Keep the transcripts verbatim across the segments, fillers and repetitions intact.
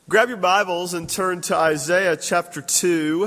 Grab your Bibles and turn to Isaiah chapter two.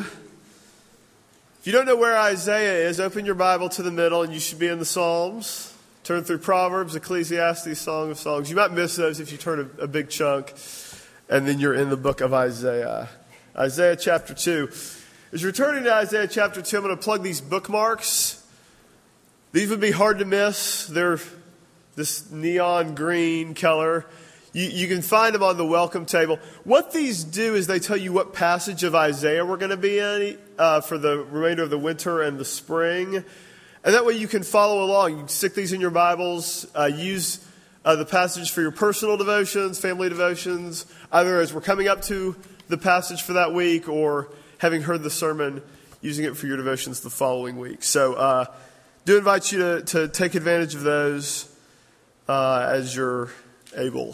If you don't know where Isaiah is, open your Bible to the middle and you should be in the Psalms. Turn through Proverbs, Ecclesiastes, Song of Songs. You might miss those if you turn a, a big chunk, and then you're in the book of Isaiah. Isaiah chapter two. As you're turning to Isaiah chapter two, I'm going to plug these bookmarks. These would be hard to miss. They're this neon green color. You, you can find them on the welcome table. What these do is they tell you what passage of Isaiah we're going to be in uh, for the remainder of the winter and the spring. And that way you can follow along. You can stick these in your Bibles. Uh, use uh, the passage for your personal devotions, family devotions, either as we're coming up to the passage for that week or having heard the sermon, using it for your devotions the following week. So uh, do invite you to, to take advantage of those uh, as you're able.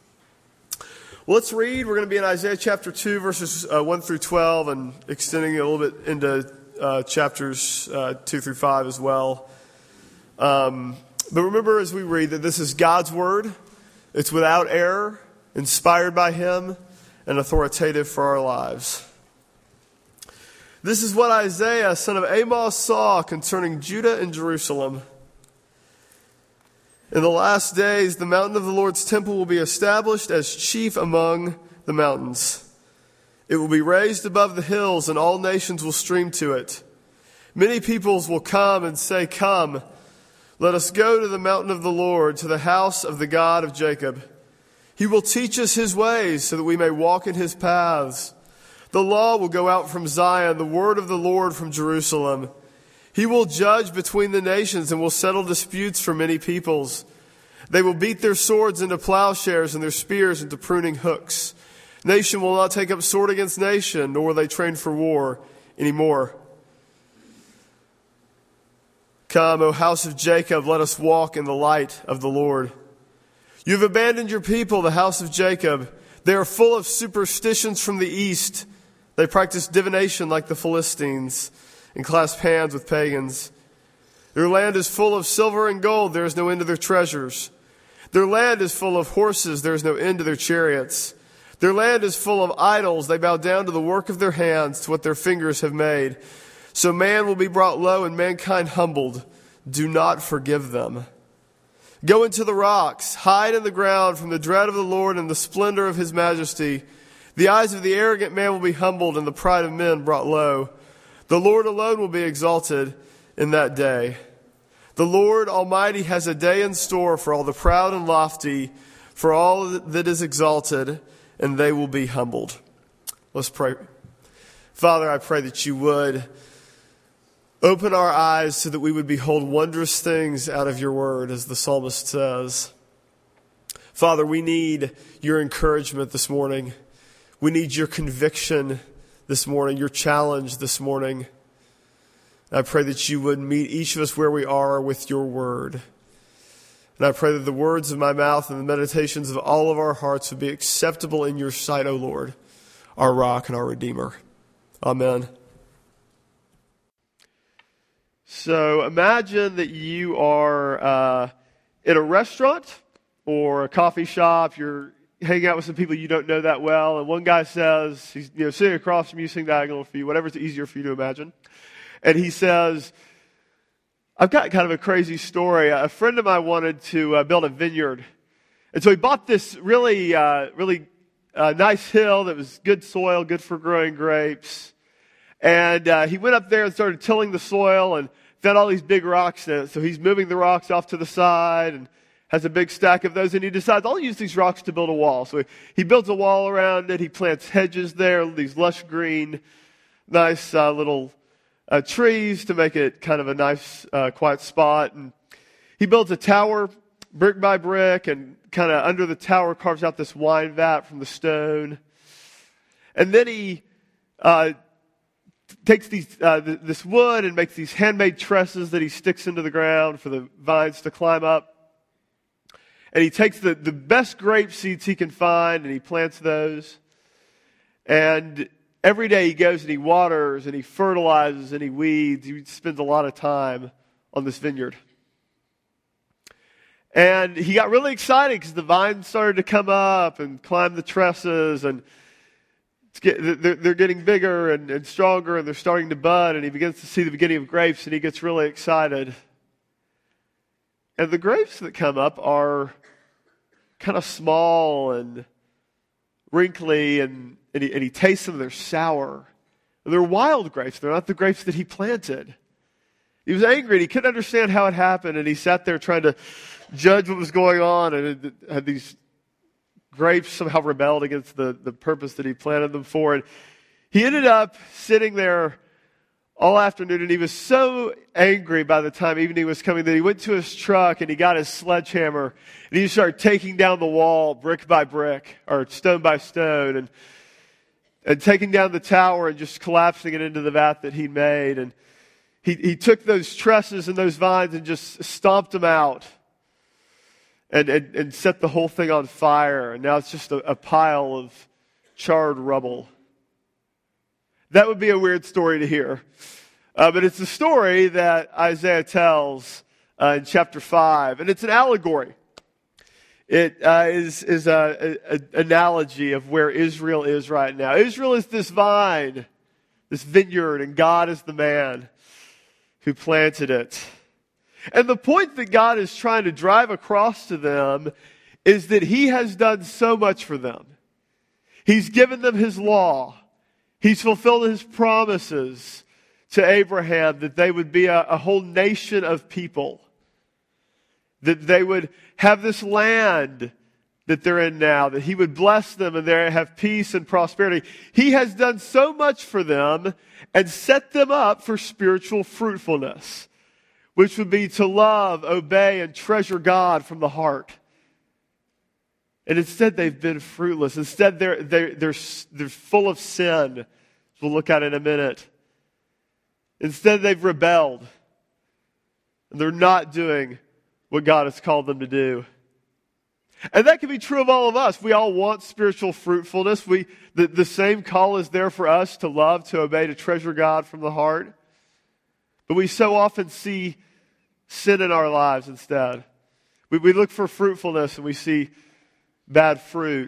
Well, let's read. We're going to be in Isaiah chapter two, verses uh, one through twelve, and extending a little bit into uh, chapters uh, two through five as well. Um, but remember as we read that this is God's word. It's without error, inspired by Him, and authoritative for our lives. This is what Isaiah, son of Amos, saw concerning Judah and Jerusalem. In the last days, the mountain of the Lord's temple will be established as chief among the mountains. It will be raised above the hills, and all nations will stream to it. Many peoples will come and say, "Come, let us go to the mountain of the Lord, to the house of the God of Jacob. He will teach us His ways, so that we may walk in His paths. The law will go out from Zion, the word of the Lord from Jerusalem. He will judge between the nations and will settle disputes for many peoples. They will beat their swords into plowshares and their spears into pruning hooks. Nation will not take up sword against nation, nor will they train for war anymore. Come, O house of Jacob, let us walk in the light of the Lord. You have abandoned your people, the house of Jacob. They are full of superstitions from the east. They practice divination like the Philistines, and clasp hands with pagans. Their land is full of silver and gold. There is no end to their treasures. Their land is full of horses. There is no end to their chariots. Their land is full of idols. They bow down to the work of their hands, to what their fingers have made. So man will be brought low and mankind humbled. Do not forgive them. Go into the rocks. Hide in the ground from the dread of the Lord and the splendor of His majesty. The eyes of the arrogant man will be humbled, and the pride of men brought low. The Lord alone will be exalted in that day. The Lord Almighty has a day in store for all the proud and lofty, for all that is exalted, and they will be humbled. Let's pray. Father, I pray that you would open our eyes so that we would behold wondrous things out of your word, as the psalmist says. Father, we need your encouragement this morning. We need your conviction this morning, your challenge this morning. And I pray that you would meet each of us where we are with your word. And I pray that the words of my mouth and the meditations of all of our hearts would be acceptable in your sight, O Lord, our rock and our redeemer. Amen. So imagine that you are uh, in a restaurant or a coffee shop. You're hanging out with some people you don't know that well, and one guy says, he's you know sitting across from you, sitting diagonal for you, whatever's easier for you to imagine, and he says, "I've got kind of a crazy story. A friend of mine wanted to uh, build a vineyard, and so he bought this really, uh, really uh, nice hill that was good soil, good for growing grapes, and uh, he went up there and started tilling the soil and found all these big rocks in it. So he's moving the rocks off to the side and has a big stack of those, and he decides, I'll use these rocks to build a wall. So he, he builds a wall around it. He plants hedges there, these lush green, nice uh, little uh, trees to make it kind of a nice, uh, quiet spot. And he builds a tower brick by brick, and kind of under the tower carves out this wine vat from the stone. And then he uh, takes these uh, th- this wood and makes these handmade trusses that he sticks into the ground for the vines to climb up. And he takes the, the best grape seeds he can find, and he plants those. And every day he goes and he waters and he fertilizes and he weeds. He spends a lot of time on this vineyard. And he got really excited because the vines started to come up and climb the trusses. And it's get, they're, they're getting bigger and, and stronger, and they're starting to bud, and he begins to see the beginning of grapes, and he gets really excited. And the grapes that come up are kind of small and wrinkly, and, and, he, and he tastes them, they're sour. And they're wild grapes. They're not the grapes that he planted. He was angry, and he couldn't understand how it happened, and he sat there trying to judge what was going on, and it had these grapes somehow rebelled against the, the purpose that he planted them for. And he ended up sitting there all afternoon, and he was so angry by the time evening was coming that he went to his truck and he got his sledgehammer and he started taking down the wall brick by brick or stone by stone and and taking down the tower and just collapsing it into the vat that he'd made. And he, he took those trusses and those vines and just stomped them out and, and, and set the whole thing on fire. And now it's just a, a pile of charred rubble. That would be a weird story to hear. Uh, but it's a story that Isaiah tells uh, in chapter five. And it's an allegory. It uh, is, is an analogy of where Israel is right now. Israel is this vine, this vineyard, and God is the man who planted it. And the point that God is trying to drive across to them is that He has done so much for them. He's given them His law. He's fulfilled His promises to Abraham that they would be a, a whole nation of people. That they would have this land that they're in now. That He would bless them and they have peace and prosperity. He has done so much for them and set them up for spiritual fruitfulness, which would be to love, obey, and treasure God from the heart. And instead, they've been fruitless. Instead, they're, they're, they're, they're full of sin, as we'll look at in a minute. Instead, they've rebelled. And they're not doing what God has called them to do. And that can be true of all of us. We all want spiritual fruitfulness. We the, the same call is there for us to love, to obey, to treasure God from the heart. But we so often see sin in our lives instead. We, we look for fruitfulness and we see bad fruit.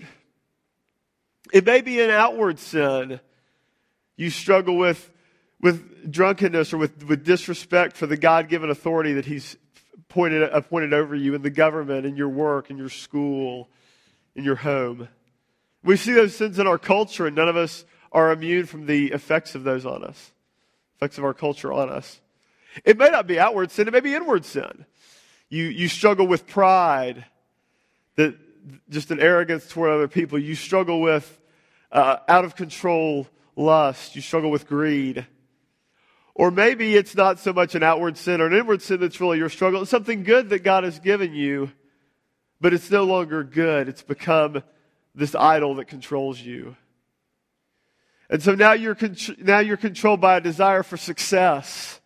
It may be an outward sin. You struggle with, with drunkenness or with, with disrespect for the God-given authority that He's pointed, appointed over you in the government, in your work, in your school, in your home. We see those sins in our culture, and none of us are immune from the effects of those on us, effects of our culture on us. It may not be outward sin, it may be inward sin. You, you struggle with pride, that just an arrogance toward other people. You struggle with uh, out-of-control lust. You struggle with greed. Or maybe it's not so much an outward sin or an inward sin that's really your struggle. It's something good that God has given you, but it's no longer good. It's become this idol that controls you. And so now you're con- now you're controlled by a desire for success,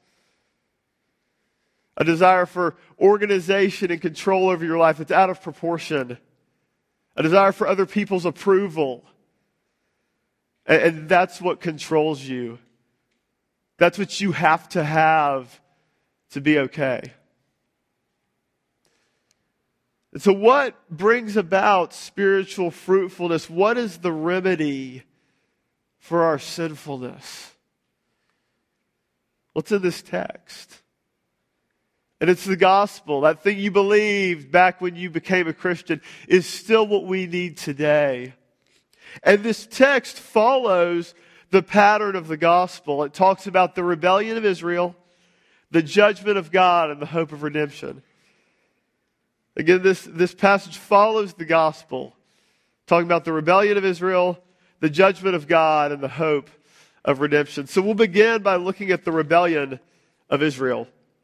a desire for organization and control over your life that's out of proportion, a desire for other people's approval. And, and that's what controls you. That's what you have to have to be okay. And so what brings about spiritual fruitfulness? What is the remedy for our sinfulness? What's in this text? And it's the gospel. That thing you believed back when you became a Christian is still what we need today. And this text follows the pattern of the gospel. It talks about the rebellion of Israel, the judgment of God, and the hope of redemption. Again, this, this passage follows the gospel, talking about the rebellion of Israel, the judgment of God, and the hope of redemption. So we'll begin by looking at the rebellion of Israel.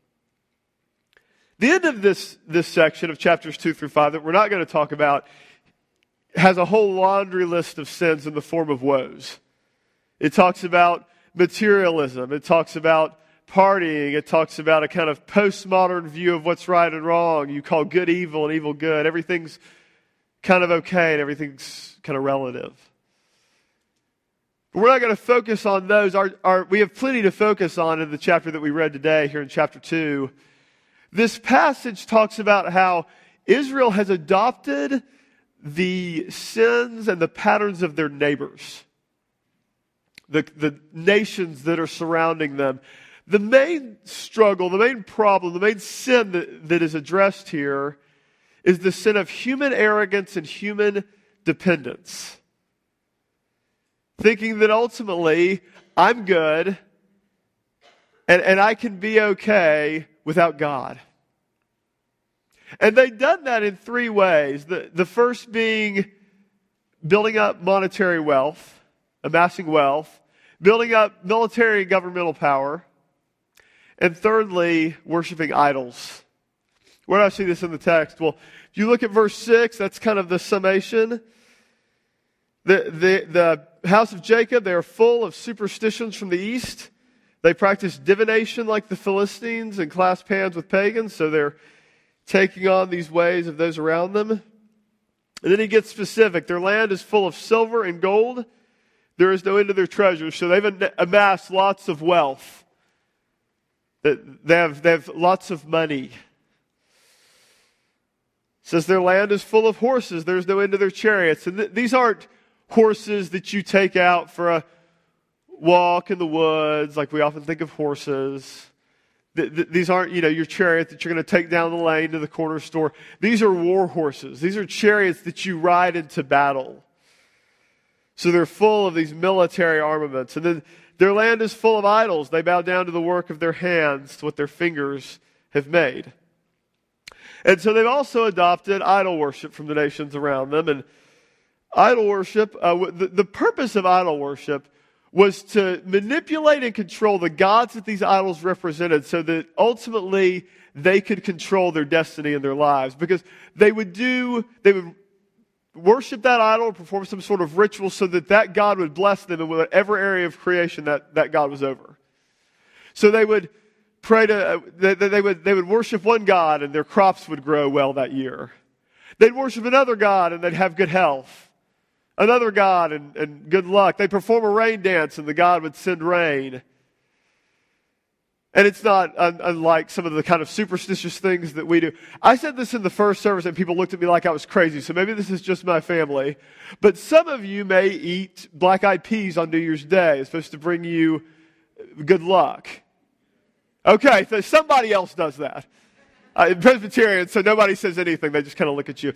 The end of this, this section of chapters two through five that we're not going to talk about has a whole laundry list of sins in the form of woes. It talks about materialism. It talks about partying. It talks about a kind of postmodern view of what's right and wrong. You call good evil and evil good. Everything's kind of okay and everything's kind of relative. But we're not going to focus on those. Our, our, we have plenty to focus on in the chapter that we read today here in chapter two. This passage talks about how Israel has adopted the sins and the patterns of their neighbors. the, the nations that are surrounding them. The main struggle, the main problem, the main sin that, that is addressed here is the sin of human arrogance and human dependence. Thinking that ultimately, I'm good and, and I can be okay without God. And they've done that in three ways. The, the first being building up monetary wealth, amassing wealth, building up military and governmental power, and thirdly, worshiping idols. Where do I see this in the text? Well, if you look at verse six, that's kind of the summation. The, the, the house of Jacob, they are full of superstitions from the east. They practice divination like the Philistines and clasp hands with pagans, so they're taking on these ways of those around them. And then he gets specific. Their land is full of silver and gold. There is no end to their treasures. So they've amassed lots of wealth. They have, they have lots of money. It says their land is full of horses. There's no end to their chariots. And th- these aren't horses that you take out for a walk in the woods like we often think of horses. Th- th- these aren't, you know, your chariot that you're going to take down the lane to the corner store. These are war horses. These are chariots that you ride into battle. So they're full of these military armaments. And then their land is full of idols. They bow down to the work of their hands, to what their fingers have made. And so they've also adopted idol worship from the nations around them. And idol worship, uh, the, the purpose of idol worship was to manipulate and control the gods that these idols represented so that ultimately they could control their destiny and their lives. Because they would do, they would worship that idol, perform some sort of ritual so that that God would bless them in whatever area of creation that, that God was over. So they would pray to, uh, they, they would they would worship one God and their crops would grow well that year. They'd worship another God and they'd have good health. Another God and, and good luck. They'd perform a rain dance and the God would send rain. And it's not un- unlike some of the kind of superstitious things that we do. I said this in the first service and people looked at me like I was crazy, so maybe this is just my family. But some of you may eat black-eyed peas on New Year's Day. It's supposed to bring you good luck. Okay, so somebody else does that. Uh, Presbyterian, so nobody says anything. They just kind of look at you.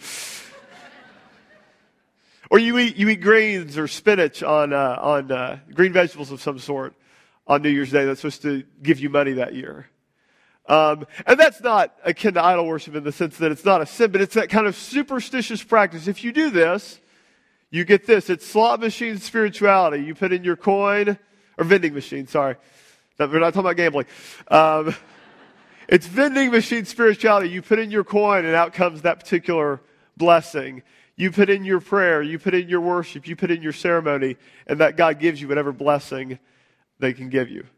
Or you eat you eat greens or spinach on uh, on uh, green vegetables of some sort on New Year's Day. That's supposed to give you money that year. Um, and that's not akin to idol worship in the sense that it's not a sin, but it's that kind of superstitious practice. If you do this, you get this. It's slot machine spirituality. You put in your coin, or vending machine, sorry. We're not talking about gambling. Um, it's vending machine spirituality. You put in your coin and out comes that particular blessing. You put in your prayer, you put in your worship, you put in your ceremony, and that God gives you whatever blessing they can give you.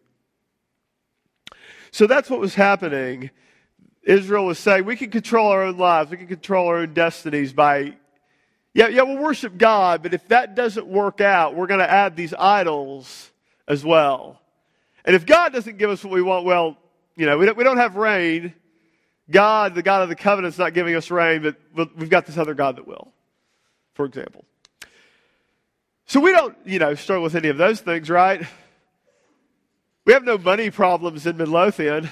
So that's what was happening. Israel was saying, we can control our own lives, we can control our own destinies by, yeah, yeah, we'll worship God, but if that doesn't work out, we're going to add these idols as well. And if God doesn't give us what we want, well, you know, we don't, we don't have rain. God, the God of the covenant, is not giving us rain, but we've got this other God that will, for example. So we don't, you know, struggle with any of those things, right? We have no money problems in Midlothian.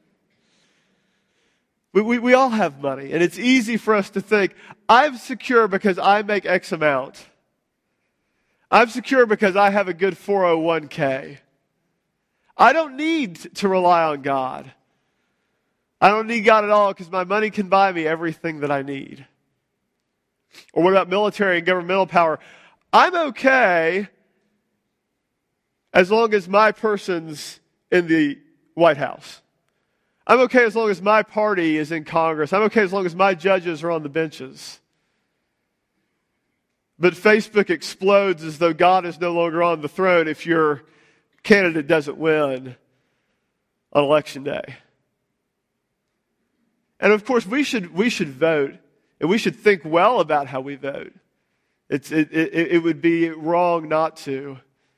We, we, we all have money, and it's easy for us to think, I'm secure because I make X amount. I'm secure because I have a good four oh one k. I don't need to rely on God. I don't need God at all because my money can buy me everything that I need. Or what about military and governmental power? I'm okay as long as my person's in the White House. I'm okay as long as my party is in Congress. I'm okay as long as my judges are on the benches. But Facebook explodes as though God is no longer on the throne if your candidate doesn't win on election day. And of course, we should we should vote, and we should think well about how we vote. It's it it, it would be wrong not to.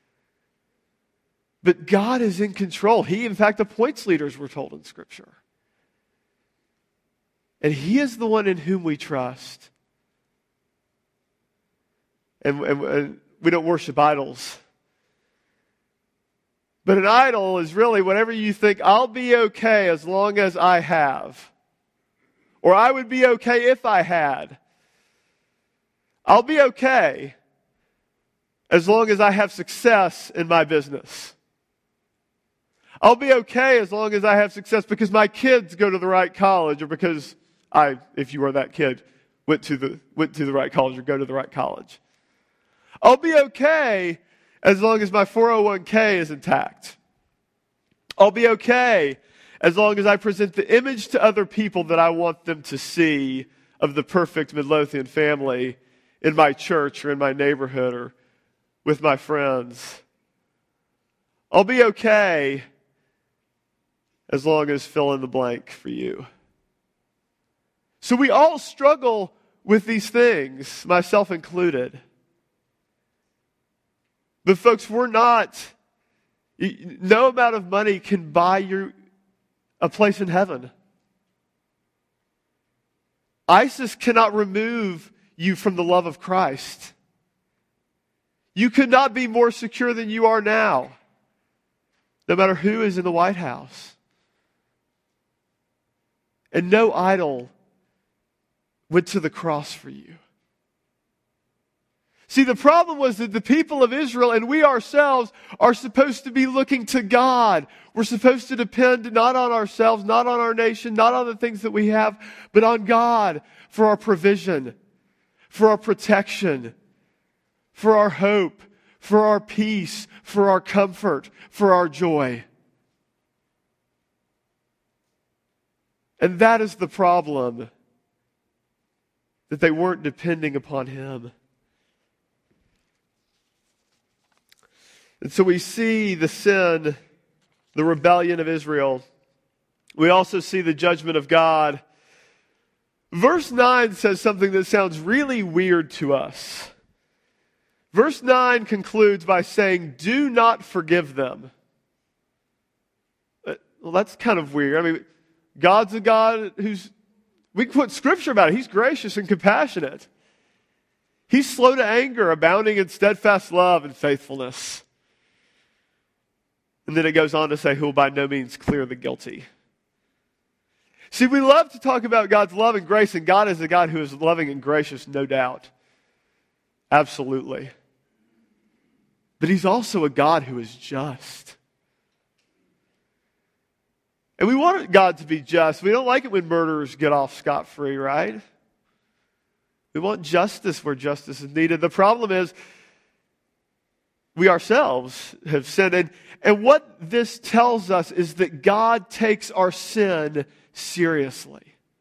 But God is in control. He, in fact, appoints leaders, we're told in Scripture. And He is the one in whom we trust. And, and, and we don't worship idols. But an idol is really whatever you think, I'll be okay as long as I have. Or I would be okay if I had. I'll be okay as long as I have success in my business. I'll be okay as long as I have success because my kids go to the right college, or because I, if you are that kid, went to the, went to the right college or go to the right college. I'll be okay as long as my four oh one k is intact. I'll be okay as long as I present the image to other people that I want them to see of the perfect Midlothian family in my church or in my neighborhood or with my friends. I'll be okay as long as fill in the blank for you. So we all struggle with these things, myself included. But folks, we're not, no amount of money can buy you a place in heaven. ISIS cannot remove you from the love of Christ. You could not be more secure than you are now, no matter who is in the White House. And no idol went to the cross for you. See, the problem was that the people of Israel and we ourselves are supposed to be looking to God. We're supposed to depend not on ourselves, not on our nation, not on the things that we have, but on God for our provision, for our protection, for our hope, for our peace, for our comfort, for our joy. And that is the problem, that they weren't depending upon Him. And so we see the sin, the rebellion of Israel. We also see the judgment of God. Verse nine says something that sounds really weird to us. Verse nine concludes by saying, do not forgive them. Well, that's kind of weird. I mean, God's a God who's, we can put scripture about it. He's gracious and compassionate. He's slow to anger, abounding in steadfast love and faithfulness. And then it goes on to say, who will by no means clear the guilty. See, we love to talk about God's love and grace, and God is a God who is loving and gracious, no doubt. Absolutely. But He's also a God who is just. And we want God to be just. We don't like it when murderers get off scot-free, right? We want justice where justice is needed. The problem is, we ourselves have sinned. And, and what this tells us is that God takes our sin seriously.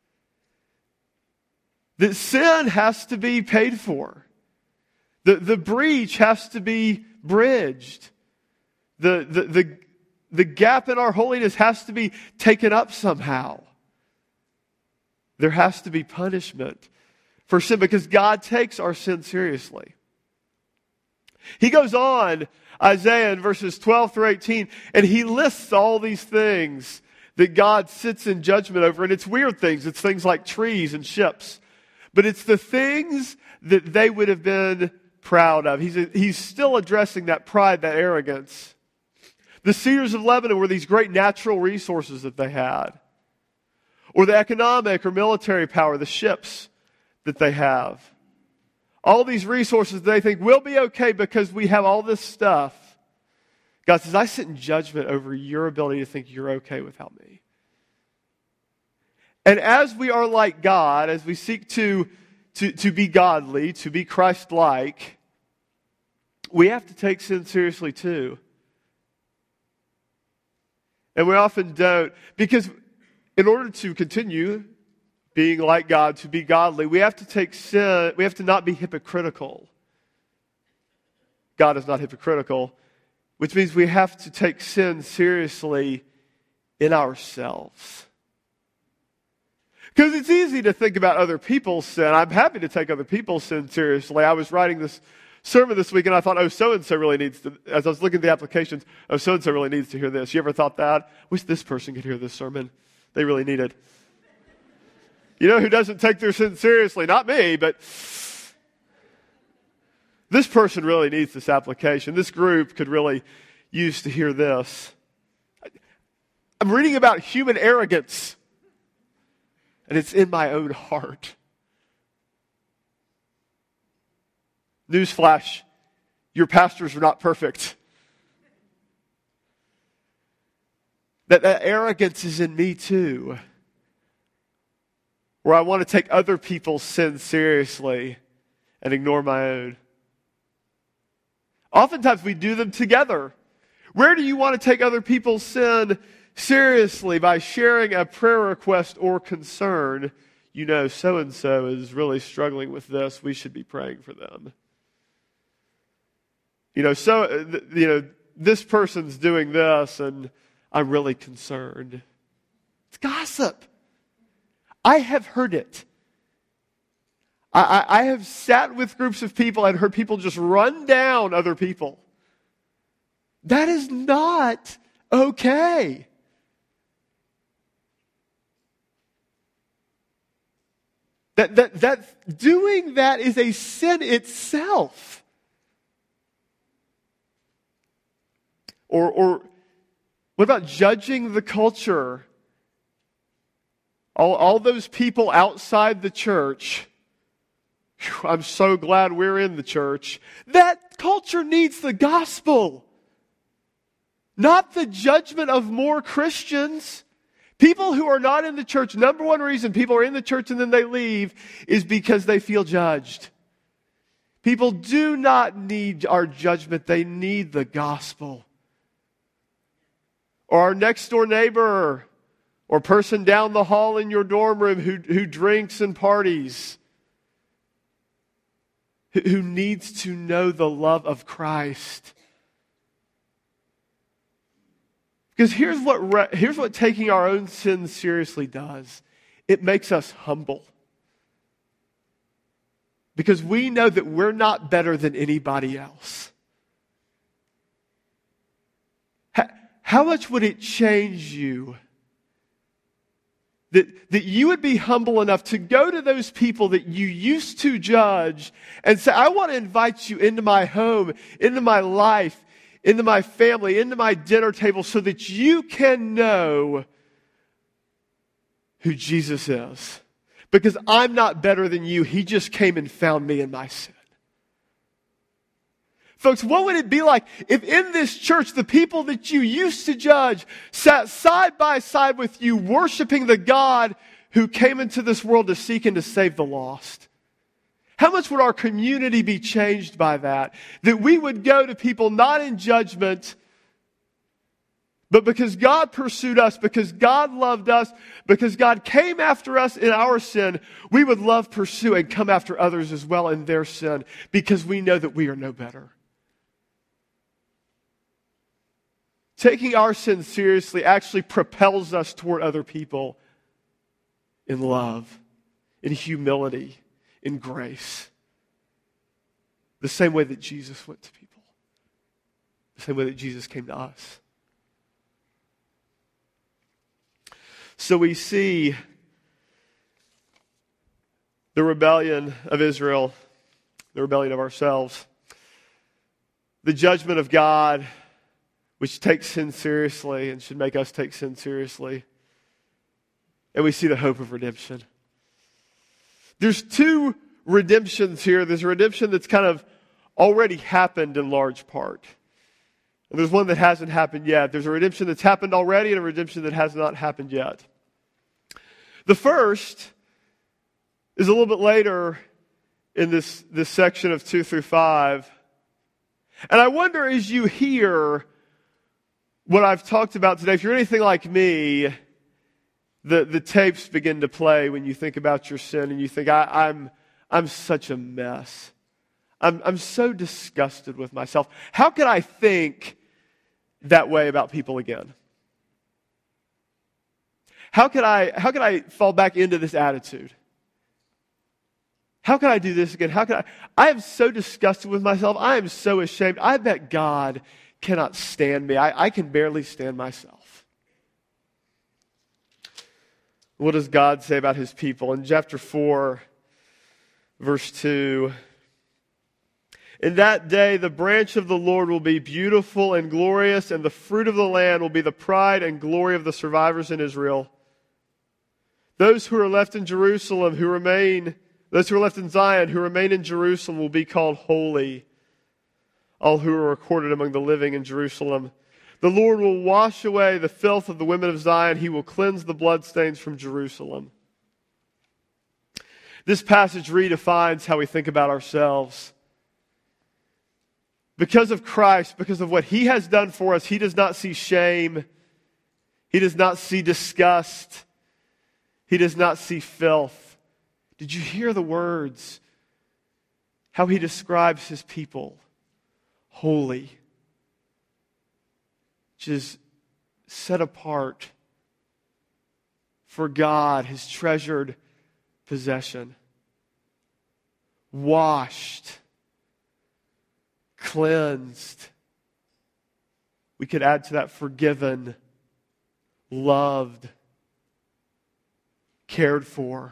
That sin has to be paid for. The, the breach has to be bridged. The, the, the, the gap in our holiness has to be taken up somehow. There has to be punishment for sin because God takes our sin seriously. He goes on, Isaiah in verses twelve through eighteen, and he lists all these things that God sits in judgment over. And it's weird things. It's things like trees and ships. But it's the things that they would have been proud of. He's, he's still addressing that pride, that arrogance. The cedars of Lebanon were these great natural resources that they had. Or the economic or military power, the ships that they have. All these resources they think will be okay because we have all this stuff. God says, I sit in judgment over your ability to think you're okay without me. And as we are like God, as we seek to, to, to be godly, to be Christ-like, we have to take sin seriously too. And we often don't, because in order to continue being like God, to be godly, we have to take sin, we have to not be hypocritical. God is not hypocritical, which means we have to take sin seriously in ourselves. Because it's easy to think about other people's sin. I'm happy to take other people's sin seriously. I was writing this sermon this week and I thought, oh, so-and-so really needs to, as I was looking at the applications, oh, so-and-so really needs to hear this. You ever thought that? Wish this person could hear this sermon. They really need it. You know who doesn't take their sin seriously? Not me, but this person really needs this application. This group could really used to hear this. I'm reading about human arrogance, and it's in my own heart. Newsflash, your pastors are not perfect. That, that arrogance is in me too. Where I want to take other people's sins seriously and ignore my own. Oftentimes we do them together. Where do you want to take other people's sin seriously? By sharing a prayer request or concern. You know, so-and-so is really struggling with this. We should be praying for them. You know, so, you know, this person's doing this and I'm really concerned. It's gossip. I have heard it. I, I, I have sat with groups of people and heard people just run down other people. That is not okay. That, that, that doing that is a sin itself. Or, or what about judging the culture? All, all those people outside the church. Whew, I'm so glad we're in the church. That culture needs the gospel. Not the judgment of more Christians. People who are not in the church, number one reason people are in the church and then they leave is because they feel judged. People do not need our judgment. They need the gospel. Or our next door neighbor or person down the hall in your dorm room who, who drinks and parties, who, who needs to know the love of Christ. Because here's what, re- here's what taking our own sins seriously does. It makes us humble. Because we know that we're not better than anybody else. How, how much would it change you that, that you would be humble enough to go to those people that you used to judge and say, I want to invite you into my home, into my life, into my family, into my dinner table so that you can know who Jesus is. Because I'm not better than you. He just came and found me in my sin. Folks, what would it be like if in this church the people that you used to judge sat side by side with you worshiping the God who came into this world to seek and to save the lost? How much would our community be changed by that? That we would go to people not in judgment, but because God pursued us, because God loved us, because God came after us in our sin, we would love, pursue, and come after others as well in their sin, because we know that we are no better. Taking our sin seriously actually propels us toward other people in love, in humility, in grace. The same way that Jesus went to people. The same way that Jesus came to us. So we see the rebellion of Israel, the rebellion of ourselves, the judgment of God, which takes sin seriously and should make us take sin seriously. And we see the hope of redemption. There's two redemptions here. There's a redemption that's kind of already happened in large part. And there's one that hasn't happened yet. There's a redemption that's happened already and a redemption that has not happened yet. The first is a little bit later in this, this section of two through five. And I wonder, as you hear what I've talked about today, if you're anything like me, the, the tapes begin to play when you think about your sin and you think, I, I'm, I'm such a mess. I'm, I'm so disgusted with myself. How can I think that way about people again? How can I, how can I fall back into this attitude? How can I do this again? How can I? I am so disgusted with myself. I am so ashamed. I bet God cannot stand me. I, I can barely stand myself. What does God say about his people? In chapter four, verse two, In that day, the branch of the Lord will be beautiful and glorious, and the fruit of the land will be the pride and glory of the survivors in Israel. Those who are left in Jerusalem, who remain, those who are left in Zion, who remain in Jerusalem, will be called holy. All who are recorded among the living in Jerusalem. The Lord will wash away the filth of the women of Zion. He will cleanse the bloodstains from Jerusalem. This passage redefines how we think about ourselves. Because of Christ, because of what He has done for us, He does not see shame. He does not see disgust. He does not see filth. Did you hear the words? How He describes His people. Holy. Which is set apart for God, His treasured possession. Washed. Cleansed. We could add to that forgiven, loved, cared for.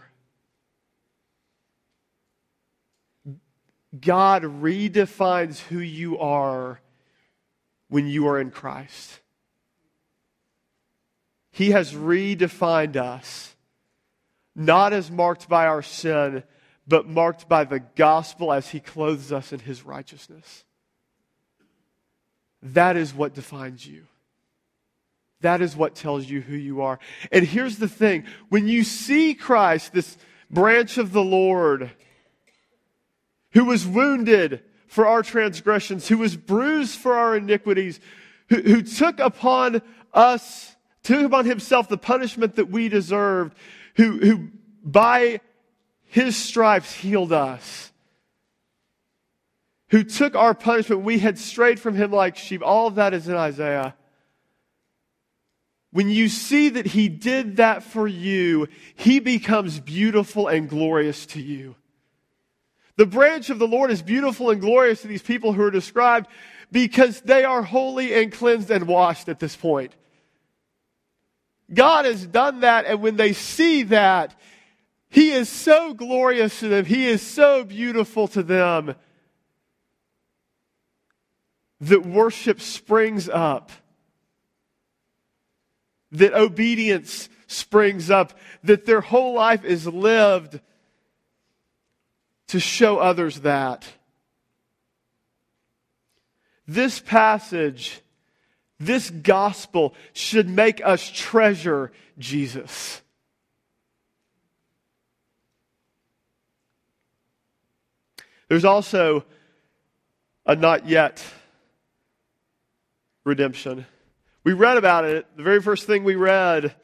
God redefines who you are when you are in Christ. He has redefined us, not as marked by our sin, but marked by the gospel as He clothes us in His righteousness. That is what defines you. That is what tells you who you are. And here's the thing. When you see Christ, this branch of the Lord, who was wounded for our transgressions, who was bruised for our iniquities, who, who took upon us, took upon Himself the punishment that we deserved, who, who by His stripes healed us, who took our punishment. We had strayed from Him like sheep. All of that is in Isaiah. When you see that He did that for you, He becomes beautiful and glorious to you. The branch of the Lord is beautiful and glorious to these people who are described because they are holy and cleansed and washed at this point. God has done that, and when they see that, He is so glorious to them, He is so beautiful to them, that worship springs up. That obedience springs up. That their whole life is lived to show others that. This passage, this gospel should make us treasure Jesus. There's also a not yet redemption. We read about it. The very first thing we read,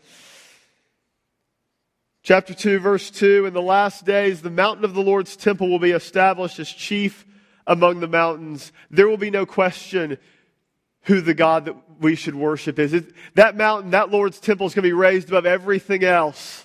chapter two, verse two, in the last days, the mountain of the Lord's temple will be established as chief among the mountains. There will be no question who the God that we should worship is. It, that mountain, that Lord's temple is going to be raised above everything else.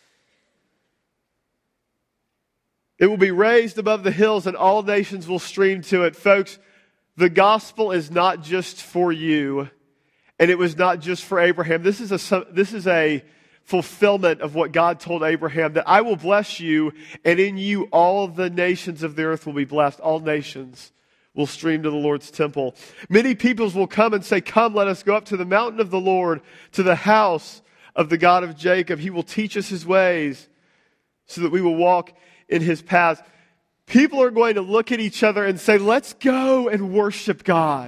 It will be raised above the hills and all nations will stream to it. Folks, the gospel is not just for you, and it was not just for Abraham. This is a, this is a fulfillment of what God told Abraham, that I will bless you, and in you all the nations of the earth will be blessed. All nations will stream to the Lord's temple. Many peoples will come and say, come, let us go up to the mountain of the Lord, to the house of the God of Jacob. He will teach us His ways so that we will walk in His paths. People are going to look at each other and say, let's go and worship God.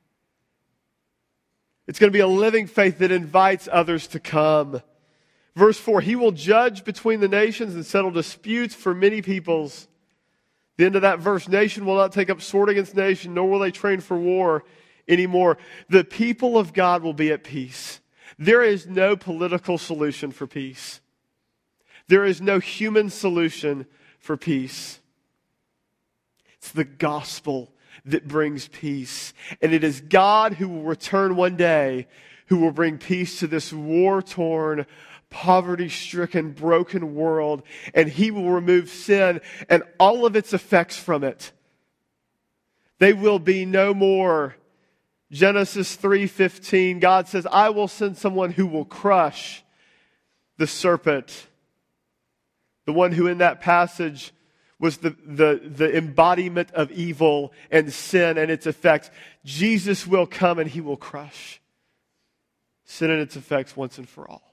It's going to be a living faith that invites others to come. Verse four, He will judge between the nations and settle disputes for many peoples. The end of that verse, nation will not take up sword against nation, nor will they train for war anymore. The people of God will be at peace. There is no political solution for peace. There is no human solution for peace. It's the gospel that brings peace. And it is God who will return one day, who will bring peace to this war-torn, poverty-stricken, broken world. And He will remove sin and all of its effects from it. They will be no more. Genesis three fifteen, God says, I will send someone who will crush the serpent. The one who in that passage was the, the, the embodiment of evil and sin and its effects. Jesus will come and he will crush sin and its effects once and for all.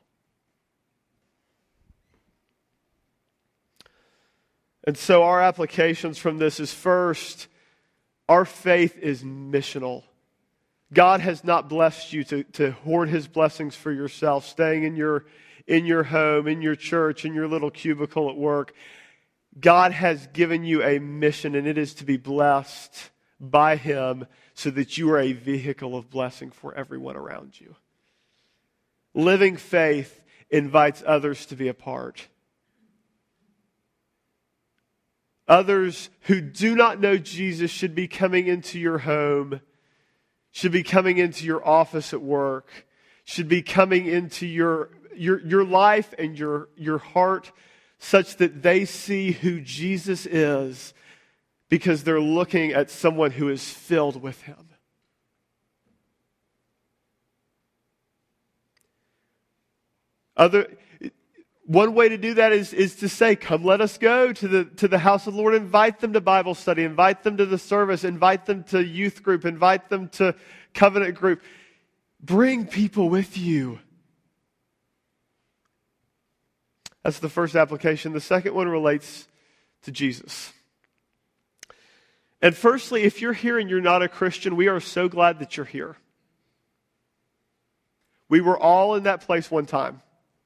And so our applications from this is, first, our faith is missional. God has not blessed you to, to hoard his blessings for yourself, staying in your, in your home, in your church, in your little cubicle at work. God has given you a mission, and it is to be blessed by him so that you are a vehicle of blessing for everyone around you. Living faith invites others to be a part. Others who do not know Jesus should be coming into your home, should be coming into your office at work, should be coming into your your, your life and your, your heart, such that they see who Jesus is because they're looking at someone who is filled with him. Other... One way to do that is, is to say, come, let us go to the, to the house of the Lord. Invite them to Bible study. Invite them to the service. Invite them to youth group. Invite them to covenant group. Bring people with you. That's the first application. The second one relates to Jesus. And firstly, if you're here and you're not a Christian, we are so glad that you're here. We were all in that place one time.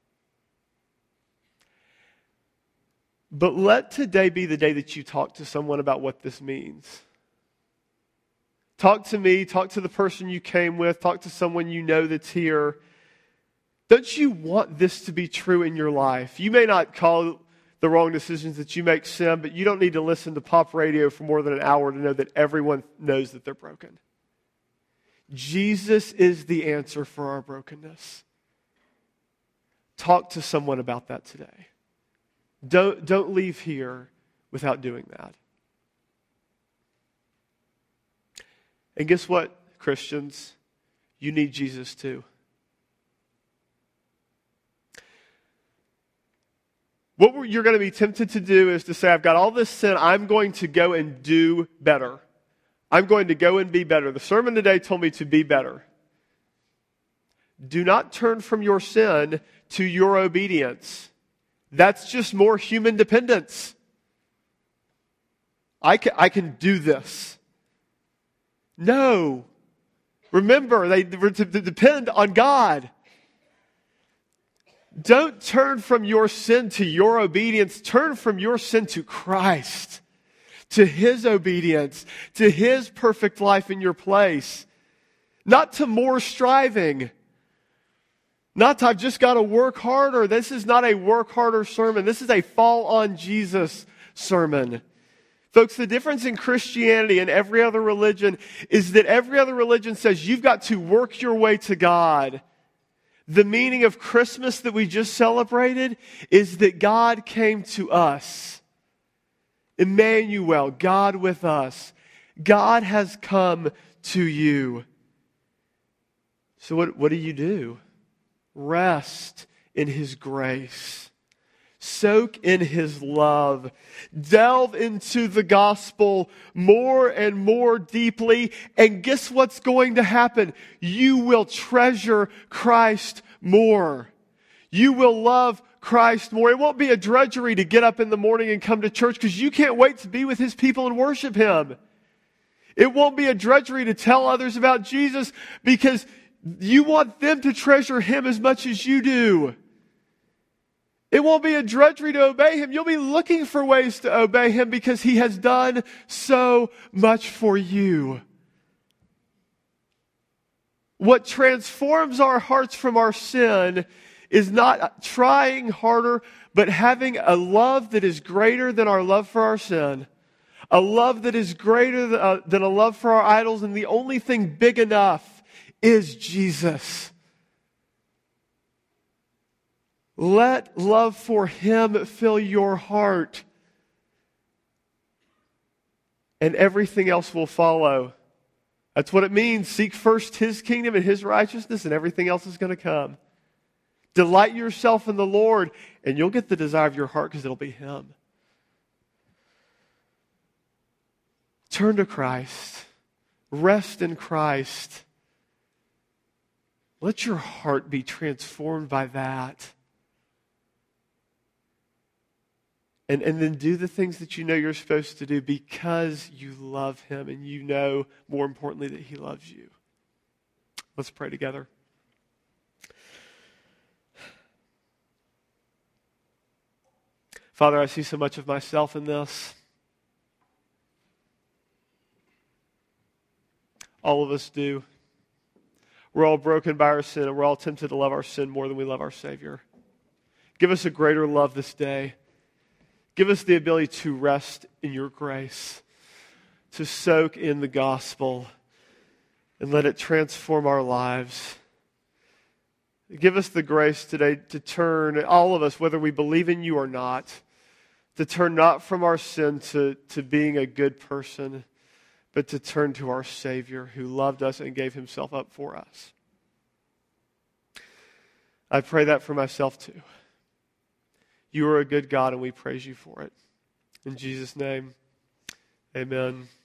But let today be the day that you talk to someone about what this means. Talk to me, talk to the person you came with, talk to someone you know that's here. Don't you want this to be true in your life? You may not call the wrong decisions that you make sin, but you don't need to listen to pop radio for more than an hour to know that everyone knows that they're broken. Jesus is the answer for our brokenness. Talk to someone about that today. Don't, don't leave here without doing that. And guess what, Christians? You need Jesus too. What you're going to be tempted to do is to say, I've got all this sin, I'm going to go and do better. I'm going to go and be better. The sermon today told me to be better. Do not turn from your sin to your obedience. That's just more human dependence. I can, I can do this. No. Remember, they were to depend on God. Don't turn from your sin to your obedience. Turn from your sin to Christ, to his obedience, to his perfect life in your place. Not to more striving. Not to, I've just got to work harder. This is not a work harder sermon. This is a fall on Jesus sermon. Folks, the difference in Christianity and every other religion is that every other religion says you've got to work your way to God. The meaning of Christmas that we just celebrated is that God came to us. Emmanuel, God with us. God has come to you. So what, what do you do? Rest in his grace. Soak in his love. Delve into the gospel more and more deeply. And guess what's going to happen? You will treasure Christ more. You will love Christ more. It won't be a drudgery to get up in the morning and come to church because you can't wait to be with his people and worship him. It won't be a drudgery to tell others about Jesus because you want them to treasure him as much as you do. It won't be a drudgery to obey him. You'll be looking for ways to obey him because he has done so much for you. What transforms our hearts from our sin is not trying harder, but having a love that is greater than our love for our sin. A love that is greater than, uh, than a love for our idols, and the only thing big enough is Jesus. Let love for him fill your heart, and everything else will follow. That's what it means. Seek first his kingdom and his righteousness, and everything else is going to come. Delight yourself in the Lord, and you'll get the desire of your heart because it'll be him. Turn to Christ. Rest in Christ. Let your heart be transformed by that. And, and then do the things that you know you're supposed to do because you love Him and you know, more importantly, that He loves you. Let's pray together. Father, I see so much of myself in this. All of us do. We're all broken by our sin, and we're all tempted to love our sin more than we love our Savior. Give us a greater love this day. Give us the ability to rest in your grace, to soak in the gospel, and let it transform our lives. Give us the grace today to turn, all of us, whether we believe in you or not, to turn not from our sin to, to being a good person, but to turn to our Savior who loved us and gave Himself up for us. I pray that for myself too. You are a good God and we praise you for it. In Jesus' name, amen.